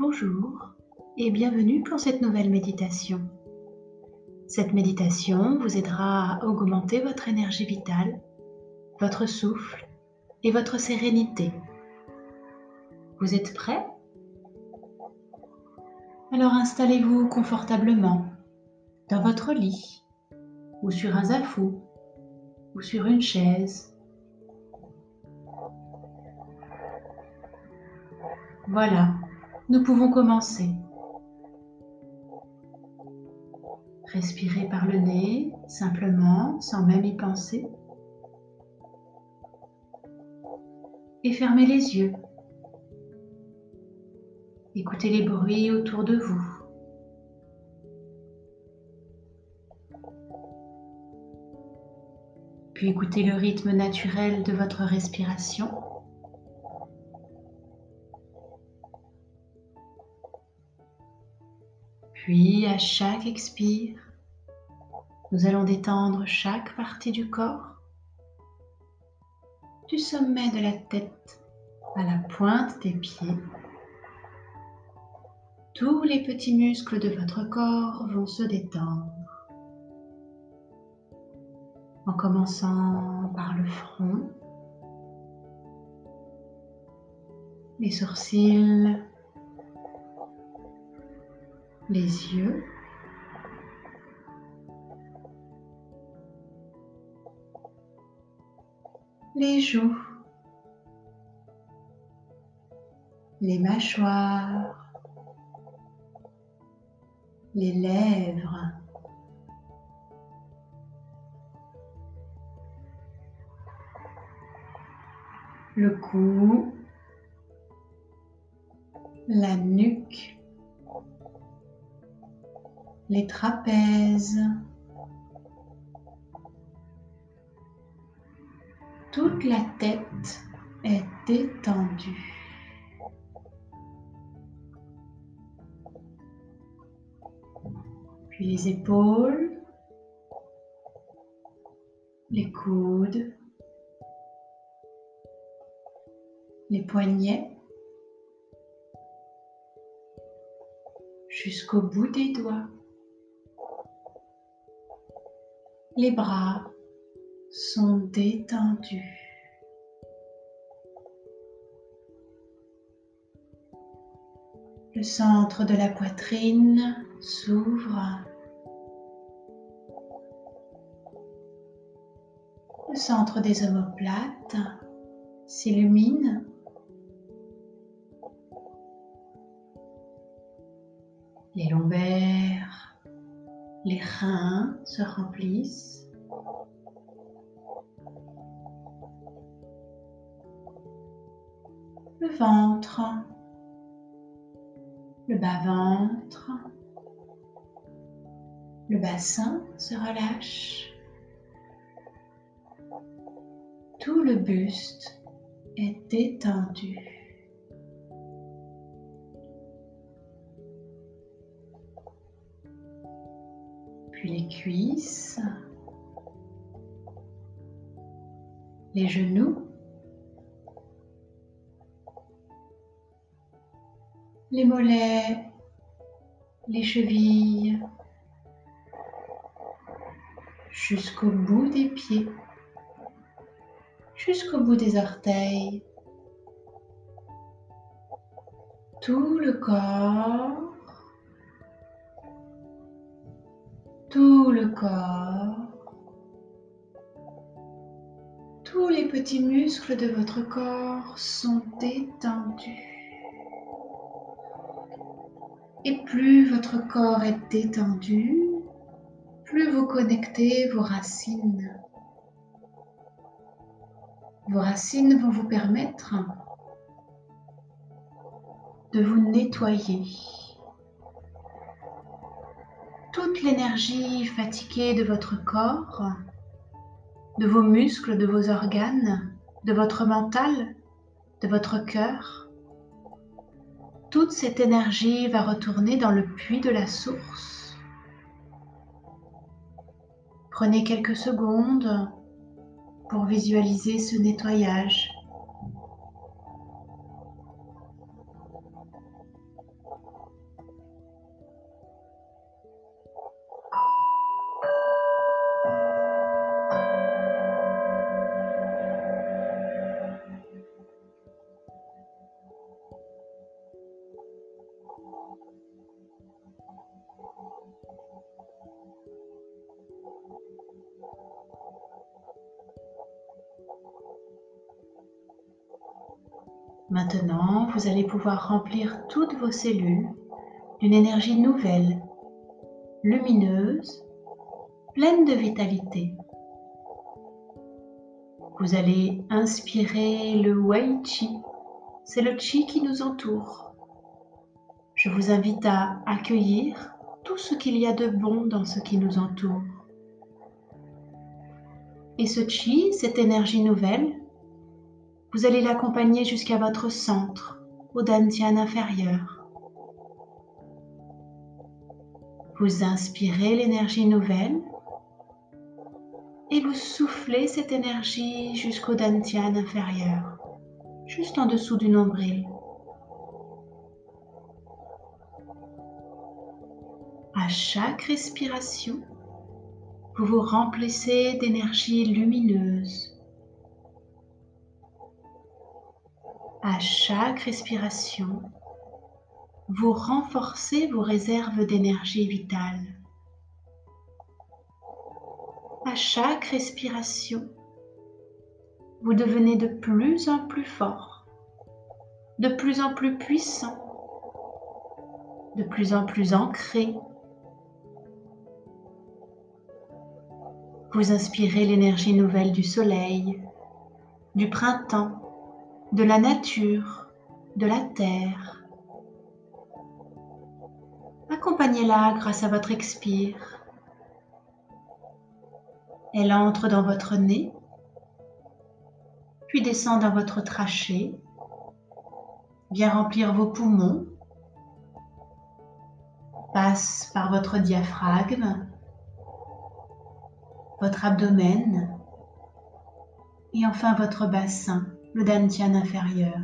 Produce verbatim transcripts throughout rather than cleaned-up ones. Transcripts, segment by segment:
Bonjour et bienvenue pour cette nouvelle méditation. Cette méditation vous aidera à augmenter votre énergie vitale, votre souffle et votre sérénité. Vous êtes prêts? Alors installez-vous confortablement dans votre lit ou sur un zafou ou sur une chaise. Voilà, nous pouvons commencer. Respirez par le nez, simplement, sans même y penser. Et fermez les yeux. Écoutez les bruits autour de vous. Puis écoutez le rythme naturel de votre respiration. Puis à chaque expire, nous allons détendre chaque partie du corps, du sommet de la tête à la pointe des pieds. Tous les petits muscles de votre corps vont se détendre. En commençant par le front, les sourcils, les yeux, les joues, les mâchoires, les lèvres, le cou, la nuque, les trapèzes, toute la tête est détendue. Puis les épaules, les coudes, les poignets, jusqu'au bout des doigts. Les bras sont détendus. Le centre de la poitrine s'ouvre. Le centre des omoplates s'illumine. Les lombaires, les reins se remplissent. Le ventre, le bas-ventre, le bassin se relâche. Tout le buste est détendu. Puis les cuisses, les genoux, les mollets, les chevilles, jusqu'au bout des pieds, jusqu'au bout des orteils. Tout le corps, tout le corps, tous les petits muscles de votre corps sont détendus. Et plus votre corps est détendu, plus vous connectez vos racines. Vos racines vont vous permettre de vous nettoyer. Toute l'énergie fatiguée de votre corps, de vos muscles, de vos organes, de votre mental, de votre cœur, toute cette énergie va retourner dans le puits de la source. Prenez quelques secondes pour visualiser ce nettoyage. Maintenant, vous allez pouvoir remplir toutes vos cellules d'une énergie nouvelle, lumineuse, pleine de vitalité. Vous allez inspirer le Wei Qi, c'est le Qi qui nous entoure. Je vous invite à accueillir tout ce qu'il y a de bon dans ce qui nous entoure. Et ce Qi, cette énergie nouvelle, vous allez l'accompagner jusqu'à votre centre, au Dantian inférieur. Vous inspirez l'énergie nouvelle et vous soufflez cette énergie jusqu'au Dantian inférieur, juste en dessous du nombril. À chaque respiration, vous vous remplissez d'énergie lumineuse. À chaque respiration, vous renforcez vos réserves d'énergie vitale. À chaque respiration, vous devenez de plus en plus fort, de plus en plus puissant, de plus en plus ancré. Vous inspirez l'énergie nouvelle du soleil, du printemps, de la nature, de la terre. Accompagnez-la grâce à votre expire. Elle entre dans votre nez, puis descend dans votre trachée, vient remplir vos poumons, passe par votre diaphragme, votre abdomen et enfin votre bassin, le Dantian inférieur.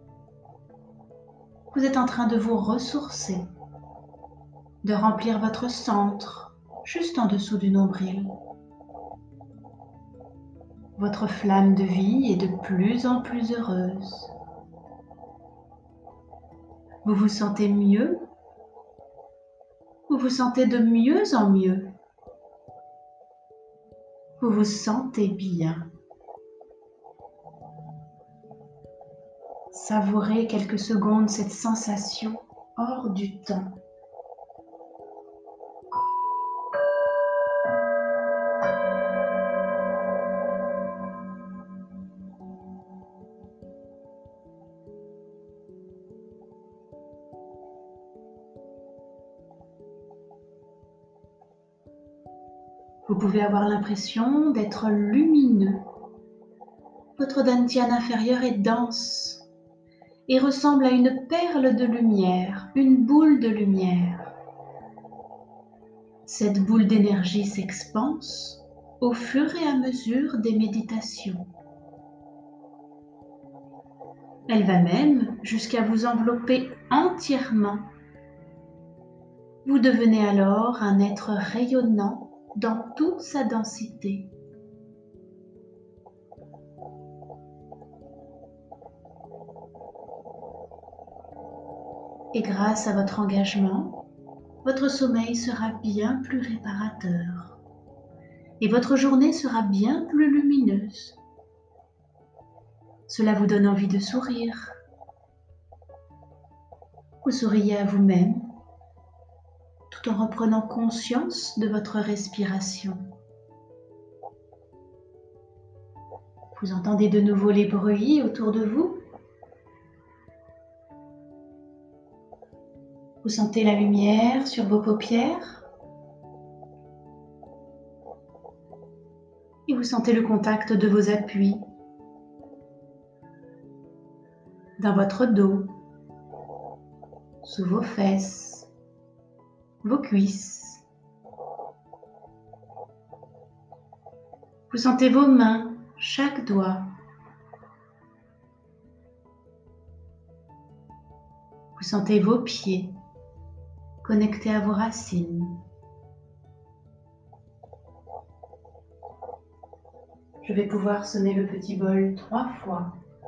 Vous êtes en train de vous ressourcer, de remplir votre centre, juste en dessous du nombril. Votre flamme de vie est de plus en plus heureuse. Vous vous sentez mieux, vous vous sentez de mieux en mieux. Vous vous sentez bien. Savourez quelques secondes cette sensation hors du temps. Vous pouvez avoir l'impression d'être lumineux. Votre Dantian inférieur est dense et ressemble à une perle de lumière, une boule de lumière. Cette boule d'énergie s'expanse au fur et à mesure des méditations. Elle va même jusqu'à vous envelopper entièrement. Vous devenez alors un être rayonnant dans toute sa densité. Et grâce à votre engagement, votre sommeil sera bien plus réparateur et votre journée sera bien plus lumineuse. Cela vous donne envie de sourire. Vous souriez à vous-même tout en reprenant conscience de votre respiration. Vous entendez de nouveau les bruits autour de vous. Vous sentez la lumière sur vos paupières. Et vous sentez le contact de vos appuis dans votre dos, sous vos fesses, vos cuisses. Vous sentez vos mains, chaque doigt. Vous sentez vos pieds connectés à vos racines. Je vais pouvoir sonner le petit bol trois fois.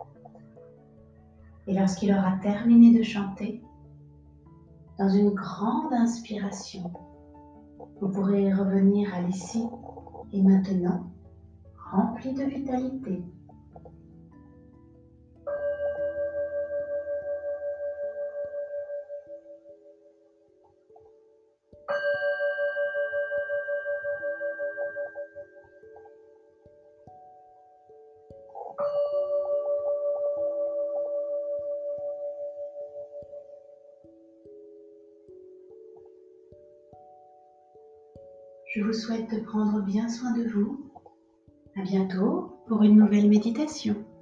Et lorsqu'il aura terminé de chanter, dans une grande inspiration, vous pourrez revenir à l'ici et maintenant, rempli de vitalité. je vous souhaite de prendre bien soin de vous. À bientôt pour une nouvelle méditation.